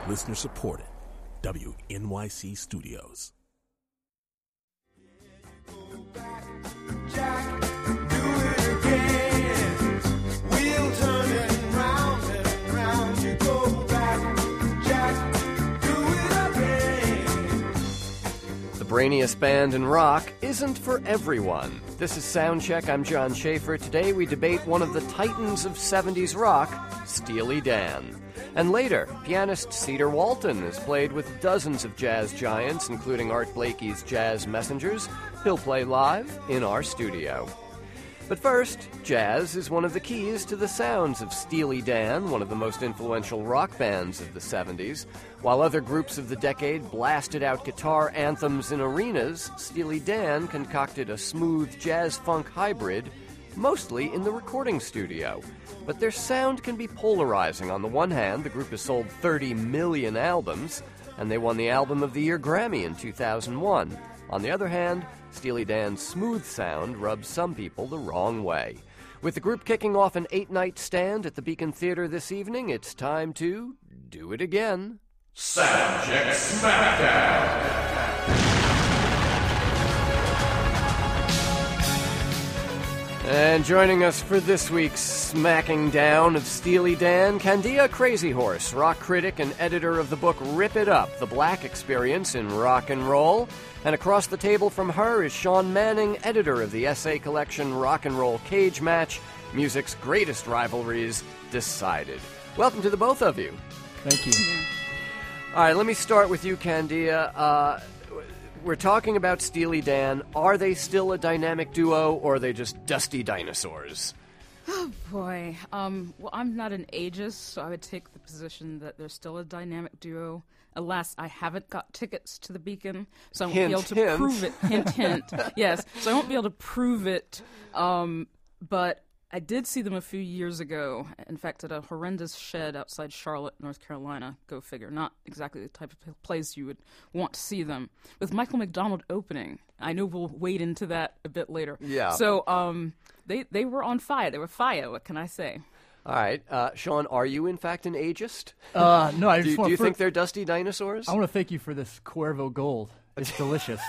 Listener supported. WNYC Studios. Jack, do it again. We'll turn it round and round. You go back, Jack, do it again. The brainiest band in rock isn't for everyone. This is Soundcheck. I'm John Schaefer. Today we debate one of the titans of 70s rock, Steely Dan. And later, pianist Cedar Walton has played with dozens of jazz giants, including Art Blakey's Jazz Messengers. He'll play live in our studio. But first, jazz is one of the keys to the sounds of Steely Dan, one of the most influential rock bands of the 70s. While other groups of the decade blasted out guitar anthems in arenas, Steely Dan concocted a smooth jazz-funk hybrid, mostly in the recording studio. But their sound can be polarizing. On the one hand, the group has sold 30 million albums, and they won the Album of the Year Grammy in 2001. On the other hand, Steely Dan's smooth sound rubs some people the wrong way. With the group kicking off an 8-night stand at the Beacon Theater this evening, it's time to do it again. Soundcheck Smackdown! And joining us for this week's smacking down of Steely Dan, Candia Crazyhorse, rock critic and editor of the book Rip It Up, The Black Experience in Rock and Roll. And across the table from her is Sean Manning, editor of the essay collection Rock and Roll Cage Match, Music's Greatest Rivalries Decided. Welcome to the both of you. Thank you. All right, let me start with you, Candia. We're talking about Steely Dan. Are they still a dynamic duo, or are they just dusty dinosaurs? Oh, boy. Well, I'm not an ageist, so I would take the position that they're still a dynamic duo. Alas, I haven't got tickets to the Beacon, so I won't be able to prove it. Hint, hint. Yes, so I won't be able to prove it, but I did see them a few years ago, in fact, at a horrendous shed outside Charlotte, North Carolina. Go figure. Not exactly the type of place you would want to see them. With Michael McDonald opening. I know we'll wade into that a bit later. Yeah. So they were on fire. They were fire, what can I say? All right. Sean, are you, in fact, an ageist? No, I just do you think they're dusty dinosaurs? I want to thank you for this Cuervo Gold. It's delicious.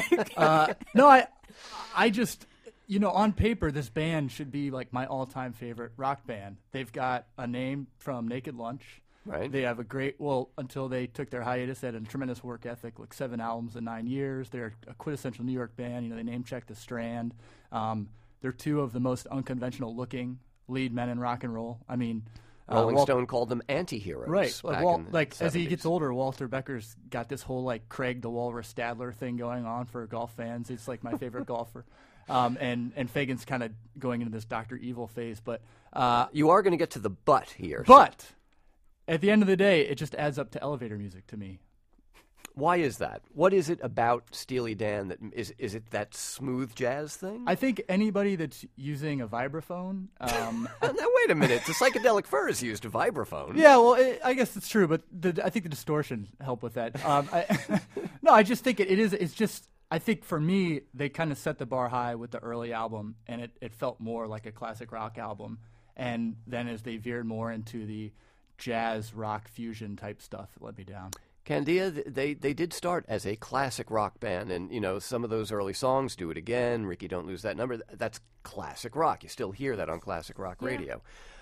No, I just... You know, on paper, this band should be like my all-time favorite rock band. They've got a name from Naked Lunch. Right. They have a great, until they took their hiatus, they had a tremendous work ethic, like 7 albums in 9 years. They're a quintessential New York band. You know, they name-checked The Strand. They're two of the most unconventional-looking lead men in rock and roll. I mean... Rolling Stone called them anti-heroes. Right. As he 70s. gets older, Walter Becker's got this whole, like, Craig the Walrus Stadler thing going on for golf fans. It's, like, my favorite golfer. And Fagen's kind of going into this Dr. Evil phase, but... you are going to get to the but here. But, at the end of the day, it just adds up to elevator music to me. Why is that? What is it about Steely Dan that... Is it that smooth jazz thing? I think anybody that's using a vibraphone... Now, wait a minute. The Psychedelic Furs used a vibraphone. Yeah, well, I guess it's true, but I think the distortion helped with that. I just think it's just... I think for me, they kind of set the bar high with the early album, and it felt more like a classic rock album. And then as they veered more into the jazz rock fusion type stuff, it let me down. Candia, they did start as a classic rock band, and, you know, some of those early songs, Do It Again, Ricky Don't Lose That Number, that's classic rock. You still hear that on classic rock radio.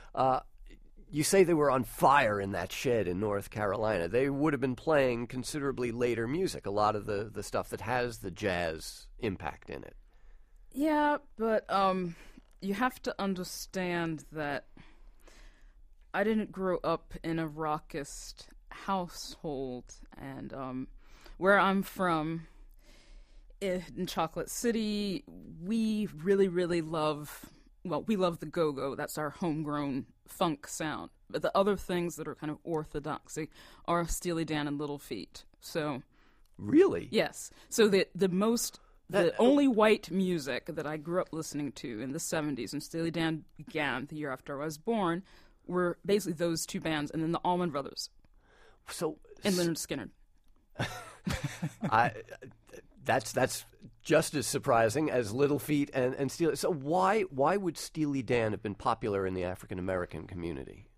You say they were on fire in that shed in North Carolina. They would have been playing considerably later music, a lot of the stuff that has the jazz impact in it. Yeah, but you have to understand that I didn't grow up in a rockist household, and where I'm from, in Chocolate City, we really, really love... Well, we love the go-go. That's our homegrown funk sound. But the other things that are kind of orthodoxy are Steely Dan and Little Feat. So, really? Yes. So the only white music that I grew up listening to in the 70s, and Steely Dan began the year after I was born, were basically those two bands, and then the Allman Brothers. And Lynyrd Skynyrd. That's just as surprising as Little Feat and Steely. So why would Steely Dan have been popular in the African American community?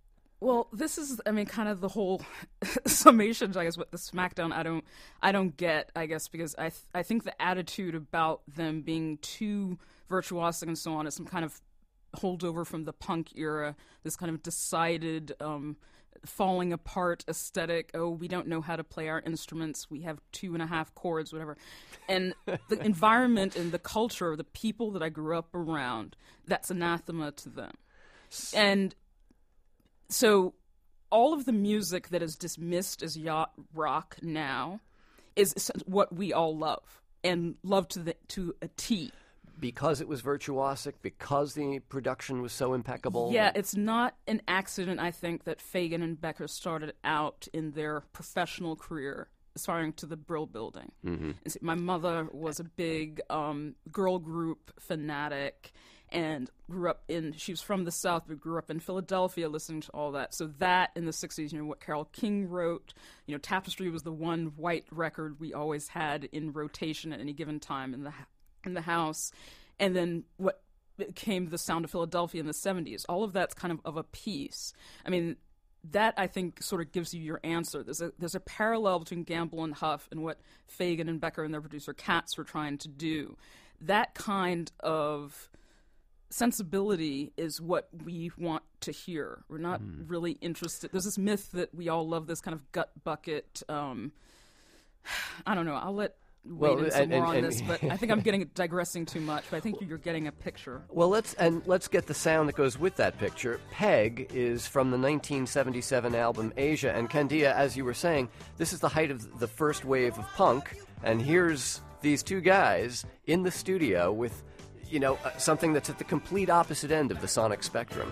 Well, this is, I mean, kind of the whole summation, I guess, with the SmackDown. I don't get, I guess, because I think the attitude about them being too virtuosic and so on is some kind of holdover from the punk era. This kind of decided falling apart aesthetic. Oh, we don't know how to play our instruments. We have 2.5 chords, whatever. And the environment and the culture of the people that I grew up around, that's anathema to them. And so all of the music that is dismissed as yacht rock now is what we all love, and love to a T. Because it was virtuosic, because the production was so impeccable. Yeah, it's not an accident, I think, that Fagen and Becker started out in their professional career aspiring to the Brill Building. Mm-hmm. My mother was a big girl group fanatic, and she was from the South, but grew up in Philadelphia listening to all that. So that in the 60s, what Carole King wrote, Tapestry was the one white record we always had in rotation at any given time in the house. And then what became the sound of Philadelphia in the 70s. All of that's kind of a piece. I mean, that I think sort of gives you your answer. There's a parallel between Gamble and Huff and what Fagen and Becker and their producer Katz were trying to do. That kind of sensibility is what we want to hear. We're not really interested. There's this myth that we all love this kind of gut bucket. I don't know. I'll let Wade in some more on this, but I think I'm digressing too much. But I think you're getting a picture. Well, let's get the sound that goes with that picture. Peg is from the 1977 album Asia, and Candia, as you were saying, this is the height of the first wave of punk, and here's these two guys in the studio with something that's at the complete opposite end of the sonic spectrum.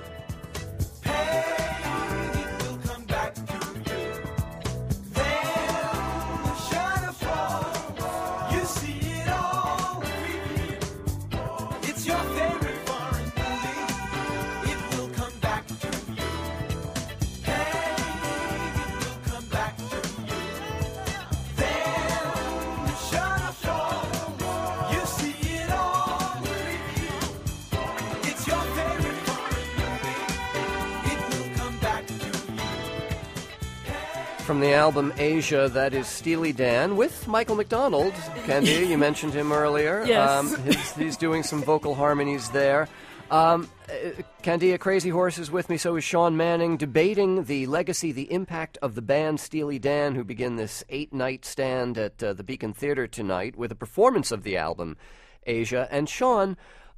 From the album Asia, that is Steely Dan with Michael McDonald. Candia, you mentioned him earlier. Yes. He's doing some vocal harmonies there. Candia, Crazy Horse is with me, so is Sean Manning, debating the legacy, the impact of the band Steely Dan, who begin this 8-night stand at the Beacon Theater tonight with a performance of the album Asia. And Sean,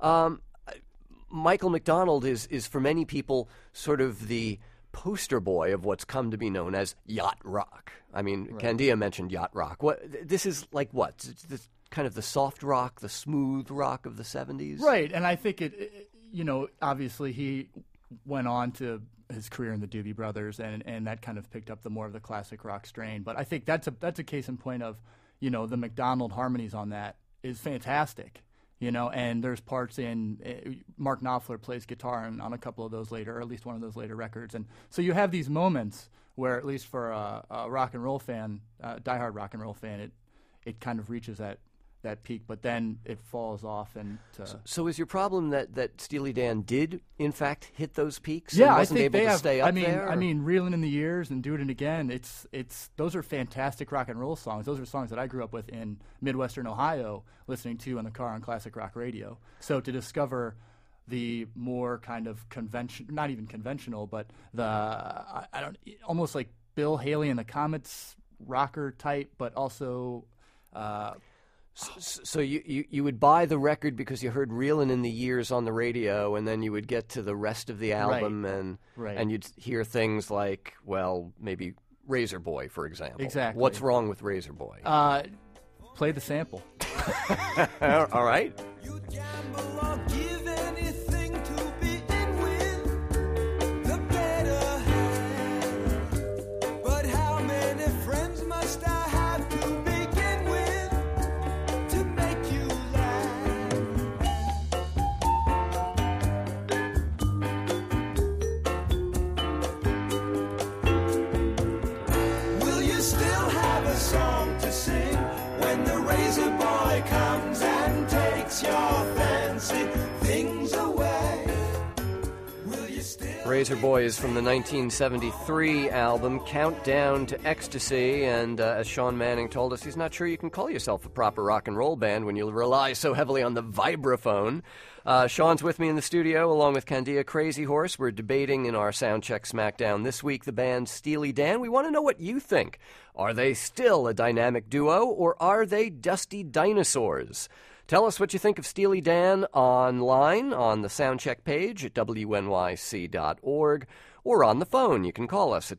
Michael McDonald is for many people sort of the poster boy of what's come to be known as yacht rock. I mean, right. Candia mentioned yacht rock. This is like what? This kind of the soft rock, the smooth rock of the 70s? Right, and I think it obviously he went on to his career in the Doobie Brothers, and that kind of picked up the more of the classic rock strain. But I think that's a case in point of, the McDonald harmonies on that is fantastic. And there's parts in Mark Knopfler plays guitar on a couple of those later, or at least one of those later records. And so you have these moments where, at least for a rock and roll fan, diehard rock and roll fan, it kind of reaches that peak, but then it falls off. And so is your problem that Steely Dan did, in fact, hit those peaks? Yeah, and wasn't I think able they to stay up there? I mean, Reelin' in the Years and Do It Again. It's those are fantastic rock and roll songs. Those are songs that I grew up with in Midwestern Ohio, listening to in the car on classic rock radio. So to discover the more kind of not even conventional, but almost like Bill Haley and the Comets rocker type, but also. So you would buy the record because you heard Reelin' in the Years on the radio, and then you would get to the rest of the album, and you'd hear things like, well, maybe Razor Boy, for example. Exactly. What's wrong with Razor Boy? Play the sample. All right. You gamble or give anything to be in with the better hand. But how many friends must I have to begin with to make you laugh? Will you still have a song to sing when the Razor Boy comes and takes your fancy Razor Boys from the 1973 album Countdown to Ecstasy, and as Sean Manning told us, he's not sure you can call yourself a proper rock and roll band when you rely so heavily on the vibraphone. Sean's with me in the studio, along with Candia Crazy Horse. We're debating in our Soundcheck Smackdown this week the band Steely Dan. We want to know what you think. Are they still a dynamic duo, or are they dusty dinosaurs? Tell us what you think of Steely Dan online on the Soundcheck page at wnyc.org, or on the phone. You can call us at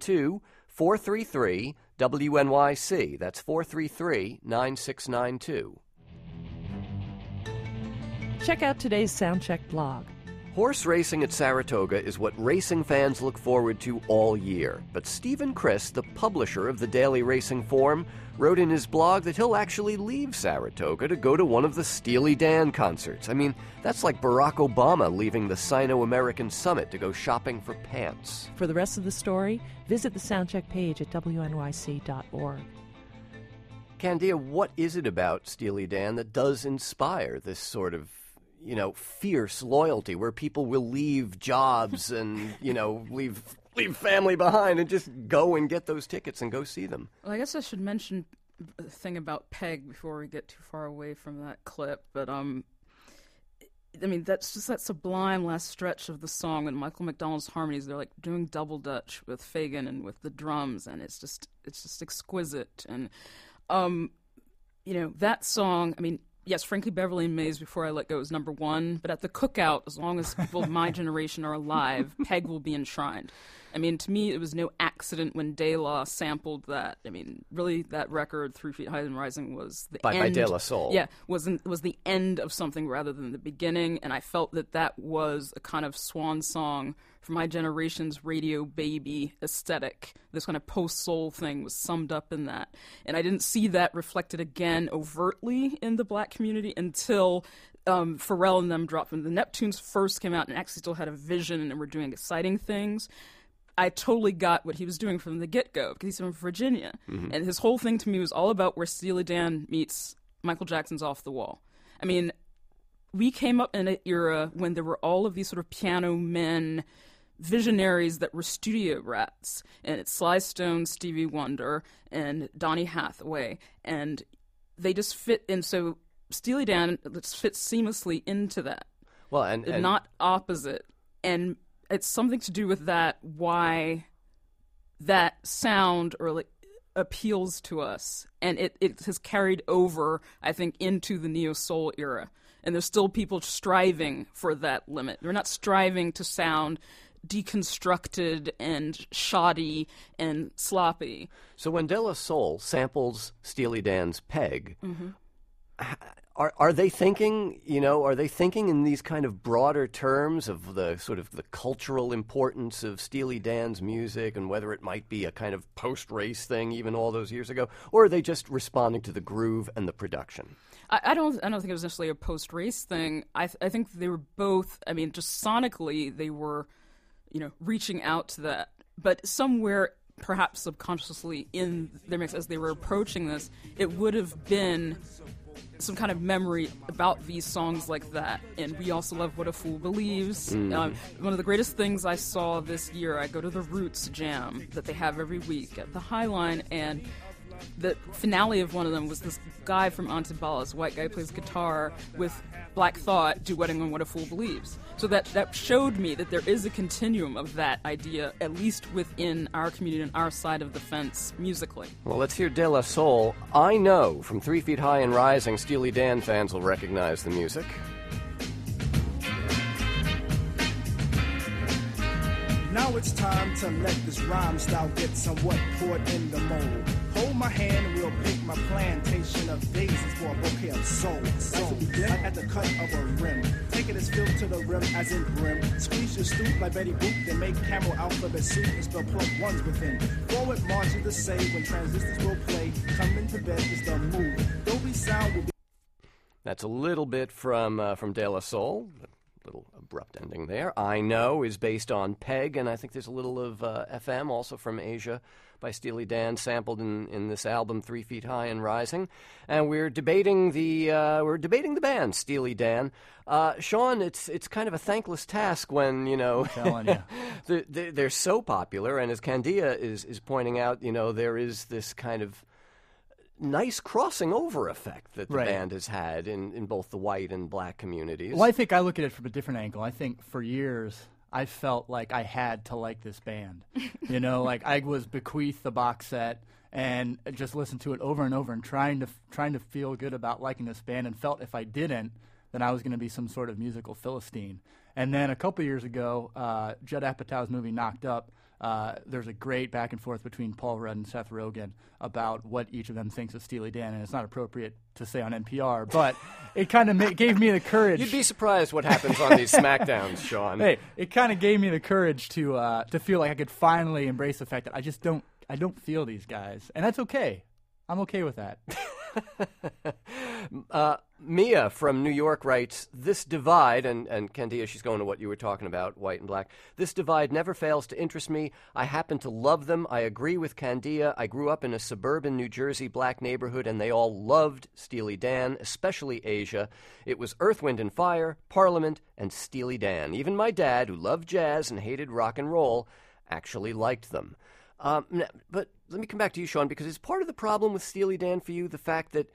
212-433-WNYC. That's 433-9692. Check out today's Soundcheck blog. Horse racing at Saratoga is what racing fans look forward to all year. But Stephen Criss, the publisher of the Daily Racing Form, wrote in his blog that he'll actually leave Saratoga to go to one of the Steely Dan concerts. I mean, that's like Barack Obama leaving the Sino-American Summit to go shopping for pants. For the rest of the story, visit the Soundcheck page at wnyc.org. Candia, what is it about Steely Dan that does inspire this sort of, fierce loyalty where people will leave jobs and, leave family behind and just go and get those tickets and go see them? Well, I guess I should mention a thing about Peg before we get too far away from that clip. But, that's just that sublime last stretch of the song when Michael McDonald's harmonies, they're like doing double Dutch with Fagen and with the drums, and it's just exquisite. And, that song, yes, Frankie Beverly and Maze Before I Let Go is number one, but at the cookout, as long as people of my generation are alive, Peg will be enshrined. To me, it was no accident when De La sampled that. Really, that record, 3 Feet High and Rising, was the end. By De La Soul. Yeah, was the end of something rather than the beginning, and I felt that was a kind of swan song for my generation's radio baby aesthetic. This kind of post-soul thing was summed up in that. And I didn't see that reflected again overtly in the black community until Pharrell and them dropped. When the Neptunes first came out and actually still had a vision and were doing exciting things, I totally got what he was doing from the get-go, because he's from Virginia. Mm-hmm. And his whole thing to me was all about where Steely Dan meets Michael Jackson's Off the Wall. We came up in an era when there were all of these sort of piano men, visionaries that were studio rats, and it's Sly Stone, Stevie Wonder, and Donny Hathaway, and they just fit in. So Steely Dan fits seamlessly into that. Well, and not opposite, and it's something to do with that, why that sound appeals to us, and it has carried over, I think, into the neo-soul era, and there's still people striving for that limit. They're not striving to sound deconstructed and shoddy and sloppy. So when De La Soul samples Steely Dan's Peg, mm-hmm. Are they thinking, in these kind of broader terms of the sort of the cultural importance of Steely Dan's music and whether it might be a kind of post-race thing even all those years ago, or are they just responding to the groove and the production? I don't think it was necessarily a post-race thing. I think they were both, just sonically they were, reaching out to that. But somewhere, perhaps subconsciously in their mix as they were approaching this, it would have been some kind of memory about these songs like that. And we also love What a Fool Believes. One of the greatest things I saw this year, I go to the Roots Jam that they have every week at the Highline, and the finale of one of them was this guy from Antibales, white guy plays guitar, with Black Thought duetting on What a Fool Believes. So that showed me that there is a continuum of that idea, at least within our community and our side of the fence musically. Well, let's hear De La Soul. I know from 3 Feet High and Rising, Steely Dan fans will recognize the music. Now it's time to let this rhyme style get somewhat poured in the mold. Hold my hand and we'll pick my plantation of daisies for a bouquet of soul. As we begin at the cut of a rim, take it as filled to the rim as in brim. Squeeze your stoop like Betty Boop, then make camel alphabet soup and spell plump ones within. Forward march is the say when transistors will play. Come into bed is the move. Dolby sound will be. That's a little bit from De La Soul. little abrupt ending there. I Know is based on Peg, and I think there's a little of FM also from Asia by Steely Dan sampled in this album 3 Feet High and Rising. And we're debating the band Steely Dan. Sean, it's kind of a thankless task when, I'm telling you. they're so popular, and as Candia is pointing out, there is this kind of nice crossing over effect that the band has had in both the white and black communities. Well, I think I look at it from a different angle. I think for years I felt like I had to like this band. Like I was bequeathed the box set and just listened to it over and over and trying to feel good about liking this band, and felt if I didn't, then I was going to be some sort of musical Philistine. And then a couple years ago, Judd Apatow's movie Knocked Up, there's a great back and forth between Paul Rudd and Seth Rogen about what each of them thinks of Steely Dan, and it's not appropriate to say on NPR, but it kind of gave me the courage. You'd be surprised what happens on these SmackDowns, Sean. Hey, it kind of gave me the courage to feel like I could finally embrace the fact that I don't feel these guys, and that's okay. I'm okay with that. Mia from New York writes, this divide, and Candia, she's going to what you were talking about, white and black. This divide never fails to interest me. I happen to love them. I agree with Candia. I grew up in a suburban New Jersey black neighborhood, and they all loved Steely Dan, especially Asia. It was Earth, Wind and Fire, Parliament, and Steely Dan. Even my dad, who loved jazz and hated rock and roll, actually liked them. But let me come back to you, Sean, because is part of the problem with Steely Dan for you the fact that,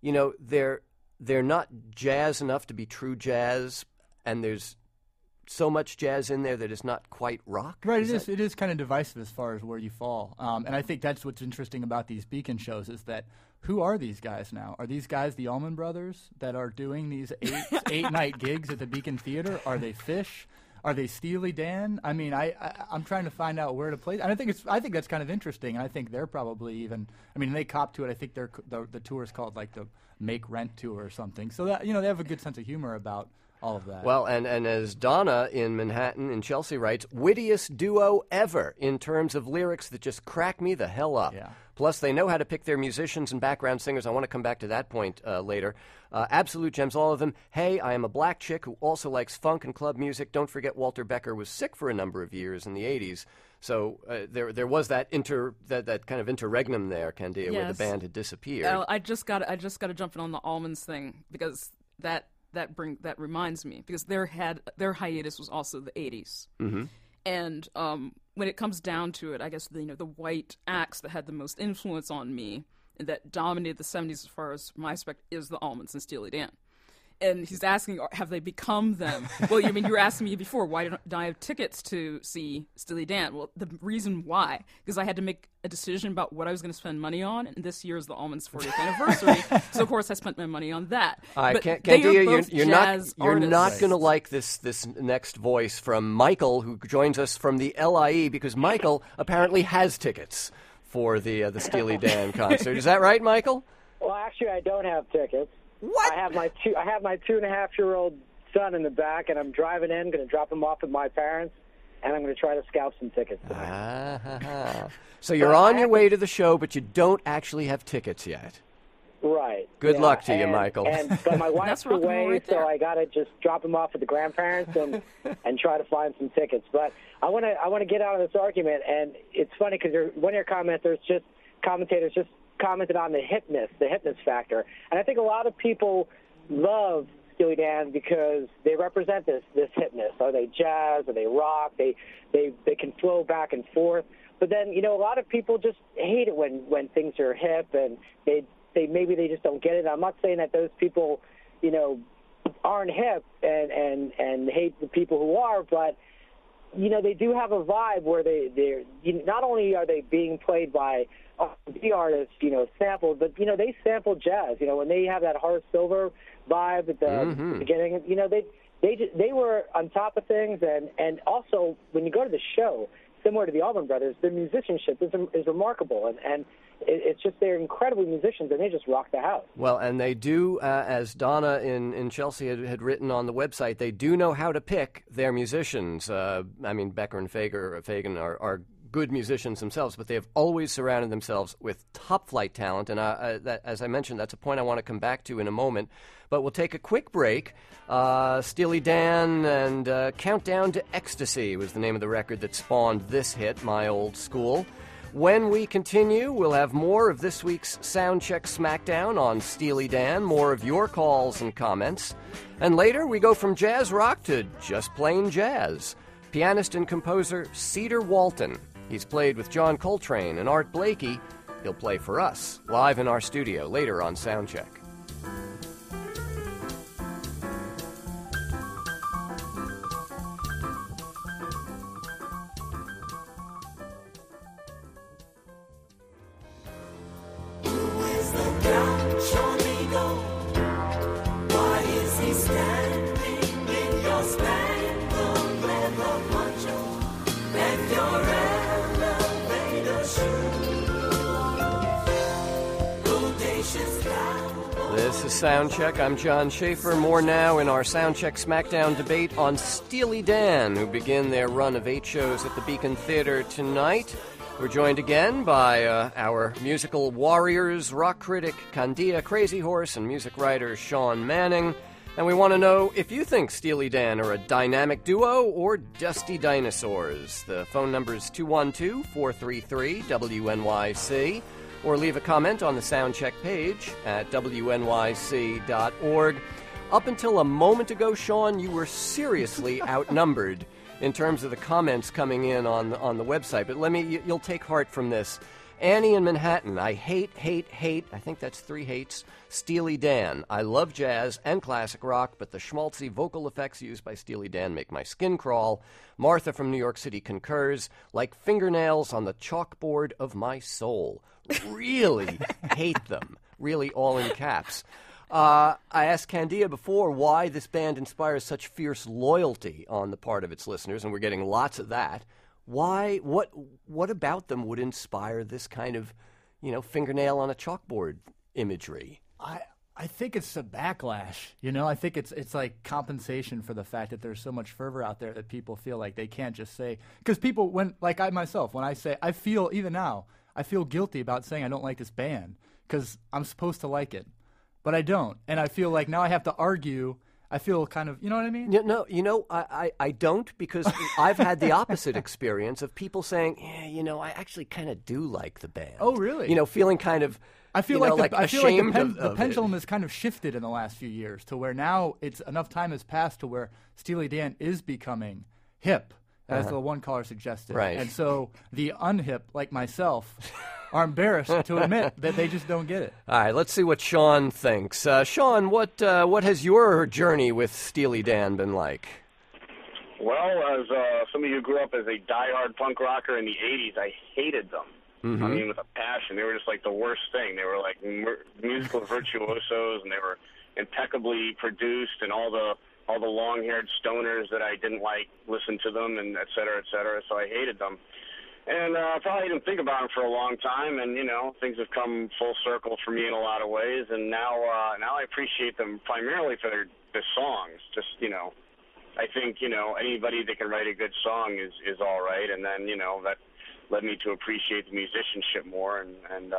they're not jazz enough to be true jazz, and there's so much jazz in there that it's not quite rock? Right, it is kind of divisive as far as where you fall. And I think that's what's interesting about these Beacon shows is that who are these guys now? Are these guys the Allman Brothers that are doing these eight-night gigs at the Beacon Theater? Are they Fish? Are they Steely Dan? I mean, I'm trying to find out where to place. And I think that's kind of interesting. And I think they're probably even. I mean, they cop to it. I think the tour is called like the Make Rent Tour or something. So that they have a good sense of humor about all of that. Well, and as Donna in Manhattan in Chelsea writes, wittiest duo ever in terms of lyrics that just crack me the hell up. Yeah. Plus, they know how to pick their musicians and background singers. I want to come back to that point later. Absolute gems, all of them. Hey, I am a black chick who also likes funk and club music. Don't forget Walter Becker was sick for a number of years in the 80s. So there was that kind of interregnum there, Candia, where the band had disappeared. I just got to jump in on the Almonds thing because that reminds me, because their hiatus was also the 80s. Mm-hmm. And when it comes down to it, I guess the white acts that had the most influence on me and that dominated the 70s as far as my respect is the Almonds and Steely Dan. And he's asking, have they become them? Well, you were asking me before, why don't I have tickets to see Steely Dan? Well, the reason why, because I had to make a decision about what I was going to spend money on, and this year is the Almonds' 40th anniversary, so of course I spent my money on that. Candia, you're not going to like this next voice from Michael, who joins us from the LIE, because Michael apparently has tickets for the Steely Dan concert. Is that right, Michael? Well, actually, I don't have tickets. What? I have my 2.5-year-old son in the back, and I'm driving in, going to drop him off with my parents, and I'm going to try to scalp some tickets tonight. So you're on your way to the show, but you don't actually have tickets yet. Right. Good luck to you, Michael. But my wife's away, so I got to just drop him off with the grandparents and try to find some tickets. But I want to get out of this argument, and it's funny because one of your commentators just commented on the hipness factor. And I think a lot of people love Steely Dan because they represent this hipness. Are they jazz? Are they rock? They can flow back and forth. But then, a lot of people just hate it when things are hip and maybe they just don't get it. I'm not saying that those people, aren't hip and hate the people who are, but they do have a vibe where they're not only are they being played by R&B artists, sampled, but they sample jazz. When they have that Horace Silver vibe at the beginning, they were on top of things, and also when you go to the show, similar to the Allman Brothers, their musicianship is remarkable, and it's just they're incredible musicians, and they just rock the house. Well, and they do, as Donna in Chelsea had written on the website, they do know how to pick their musicians. Becker and Fagan are good musicians themselves, but they have always surrounded themselves with top-flight talent. And as I mentioned, that's a point I want to come back to in a moment. But we'll take a quick break. Steely Dan and Countdown to Ecstasy was the name of the record that spawned this hit, My Old School. When we continue, we'll have more of this week's Soundcheck Smackdown on Steely Dan, more of your calls and comments. And later, we go from jazz rock to just plain jazz. Pianist and composer Cedar Walton. He's played with John Coltrane and Art Blakey. He'll play for us, live in our studio, later on Soundcheck. This is Soundcheck. I'm John Schaefer. More now in our Soundcheck Smackdown debate on Steely Dan, who begin their run of 8 shows at the Beacon Theater tonight. We're joined again by our musical warriors, rock critic Candia Crazy Horse and music writer Sean Manning. And we want to know if you think Steely Dan are a dynamic duo or dusty dinosaurs. The phone number is 212-433-WNYC. Or leave a comment on the Soundcheck page at WNYC.org. Up until a moment ago, Sean, you were seriously outnumbered in terms of the comments coming in on the website. But you'll take heart from this. Annie in Manhattan, I hate, I think that's 3 hates, Steely Dan. I love jazz and classic rock, but the schmaltzy vocal effects used by Steely Dan make my skin crawl. Martha from New York City concurs, like fingernails on the chalkboard of my soul. Really hate them. Really all in caps. I asked Candia before why this band inspires such fierce loyalty on the part of its listeners, and we're getting lots of that. Why? What about them would inspire this kind of, fingernail on a chalkboard imagery? I think it's a backlash. I think it's like compensation for the fact that there's so much fervor out there that people feel like they can't just say, because people, when I say, I feel guilty about saying I don't like this band because I'm supposed to like it, but I don't, and I feel like now I have to argue. I feel kind of, you know what I mean? No, I don't, because I've had the opposite experience of people saying, I actually kind of do like the band. Oh, really? Feeling kind of, I feel like ashamed the pendulum has kind of shifted in the last few years to where now enough time has passed to where Steely Dan is becoming hip, as the one caller suggested. Right. And so the unhip, like myself, are embarrassed to admit that they just don't get it. All right, let's see what Sean thinks. Sean, what has your journey with Steely Dan been like? Well, as some of you grew up as a diehard punk rocker in the 80s, I hated them. Mm-hmm. I mean, with a passion. They were just like the worst thing. They were like musical virtuosos, and they were impeccably produced, and all the long-haired stoners that I didn't like listened to them, and et cetera, so I hated them. And I probably didn't think about them for a long time, and, things have come full circle for me in a lot of ways, and now I appreciate them primarily for their songs. Just, I think, anybody that can write a good song is all right, and then, that led me to appreciate the musicianship more, and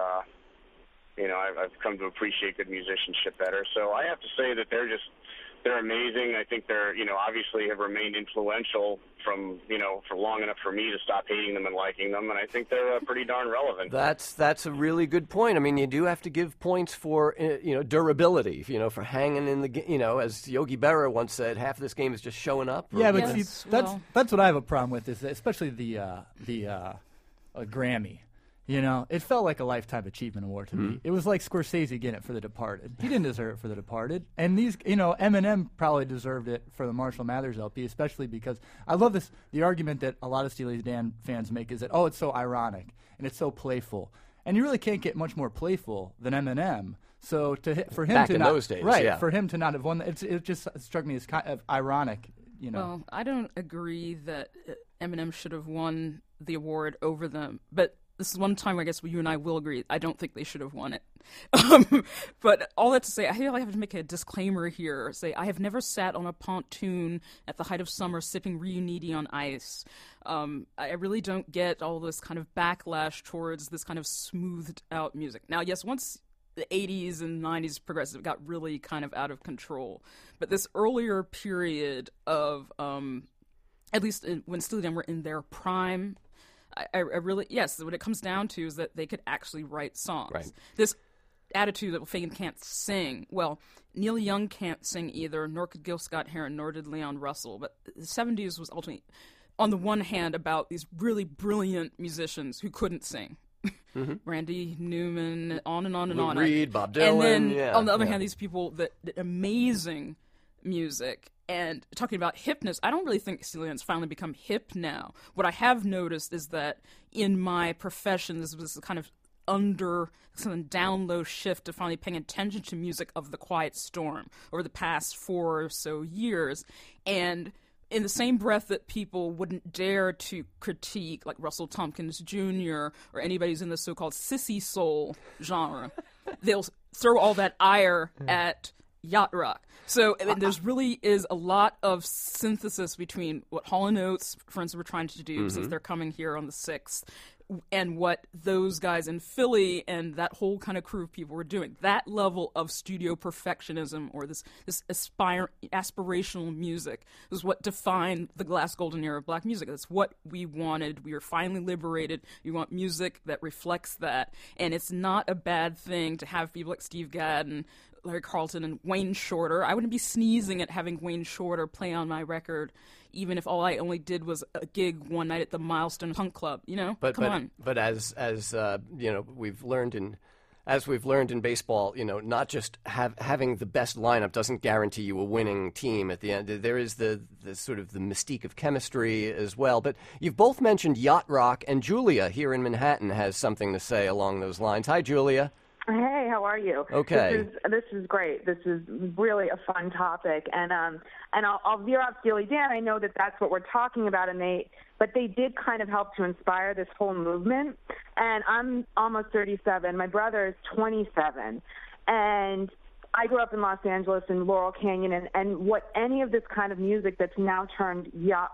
I've come to appreciate good musicianship better. So I have to say that they're amazing. I think they're, obviously have remained influential for long enough for me to stop hating them and liking them, and I think they're pretty darn relevant. That's a really good point. I mean, you do have to give points for, durability, for hanging in the, as Yogi Berra once said, half of this game is just showing up. Yeah, but see, that's what I have a problem with, is especially the Grammy. It felt like a Lifetime Achievement Award to me. It was like Scorsese getting it for The Departed. He didn't deserve it for The Departed. And these, Eminem probably deserved it for the Marshall Mathers LP, especially because I love the argument that a lot of Steely Dan fans make is that, it's so ironic and it's so playful. And you really can't get much more playful than Eminem. So for him Back to in not, those days, right, yeah. for him to not have won, it just struck me as kind of ironic. Well, I don't agree that Eminem should have won the award over them, but this is one time I guess you and I will agree. I don't think they should have won it. But all that to say, I feel like I have to make a disclaimer here. Say, I have never sat on a pontoon at the height of summer sipping Riunite on ice. I really don't get all this kind of backlash towards this kind of smoothed out music. Now, yes, once the 80s and 90s progressive got really kind of out of control. But this earlier period of, at least when Steely Dan were in their prime, I really, yes, what it comes down to is that they could actually write songs. Right. This attitude that Fagan can't sing, well, Neil Young can't sing either, nor could Gil Scott-Heron, nor did Leon Russell. But the 70s was ultimately, on the one hand, about these really brilliant musicians who couldn't sing. Mm-hmm. Randy Newman, on and on and Lou on. Reed, Bob Dylan. And then, on the other hand, these people that did amazing music. And talking about hipness, I don't really think Steely Dan's finally become hip now. What I have noticed is that in my profession, this was kind of some down low shift to finally paying attention to music of the Quiet Storm over the past 4 or so years. And in the same breath that people wouldn't dare to critique, like Russell Tompkins Jr. or anybody who's in the so-called sissy soul genre, they'll throw all that ire at yacht rock. So there's really is a lot of synthesis between what Hall & Oates, for instance, were trying to do, since they're coming here on the 6th, and what those guys in Philly and that whole kind of crew of people were doing. That level of studio perfectionism, or this aspirational music, is what defined the Glass Golden era of black music. That's what we wanted. We were finally liberated. We want music that reflects that. And it's not a bad thing to have people like Steve Gadd and Larry Carlton and Wayne Shorter. I wouldn't be sneezing at having Wayne Shorter play on my record, even if all I only did was a gig one night at the Milestone Punk Club. You know, come on. But as you know, we've learned in baseball, you know, not just having the best lineup doesn't guarantee you a winning team at the end. There is the sort of the mystique of chemistry as well. But you've both mentioned yacht rock, and Julia here in Manhattan has something to say along those lines. Hi, Julia. Hey, how are you? Okay. This is great. This is really a fun topic, and I'll veer off Steely Dan. I know that that's what we're talking about, but they did kind of help to inspire this whole movement. And I'm almost 37. My brother is 27, and I grew up in Los Angeles in Laurel Canyon, and what any of this kind of music that's now termed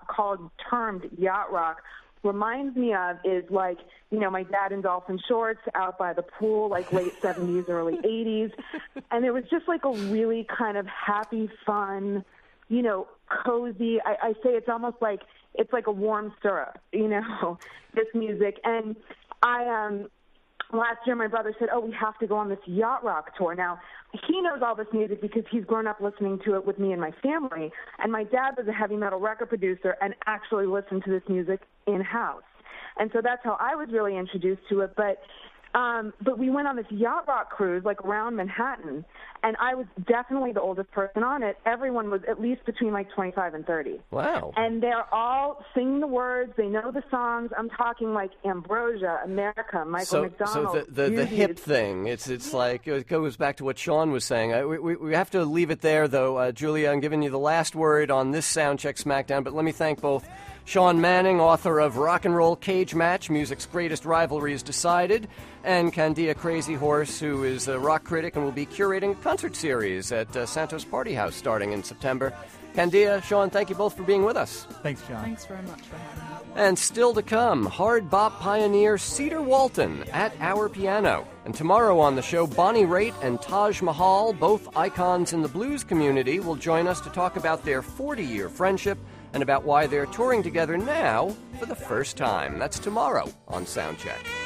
yacht rock reminds me of is, like, you know, my dad in dolphin shorts out by the pool, like late 70s, early 80s. And it was just like a really kind of happy, fun, you know, cozy. I say it's almost like it's like a warm syrup, you know, this music. And last year my brother said, oh, we have to go on this yacht rock tour. Now, he knows all this music because he's grown up listening to it with me and my family. And my dad was a heavy metal record producer and actually listened to this music in-house. And so that's how I was really introduced to it. But we went on this yacht rock cruise, like, around Manhattan, and I was definitely the oldest person on it. Everyone was at least between, like, 25 and 30. Wow. And they're all singing the words. They know the songs. I'm talking, like, Ambrosia, America, Michael McDonald. So the hip thing, it's like, it goes back to what Sean was saying. We have to leave it there, though. Julia, I'm giving you the last word on this Soundcheck Smackdown, but let me thank both Sean Manning, author of Rock and Roll Cage Match, Music's Greatest Rivalry is Decided, and Candia Crazy Horse, who is a rock critic and will be curating a concert series at Santos Party House starting in September. Candia, Sean, thank you both for being with us. Thanks, John. Thanks very much for having me. And still to come, hard bop pioneer Cedar Walton at our piano. And tomorrow on the show, Bonnie Raitt and Taj Mahal, both icons in the blues community, will join us to talk about their 40-year friendship and about why they're touring together now for the first time. That's tomorrow on Soundcheck.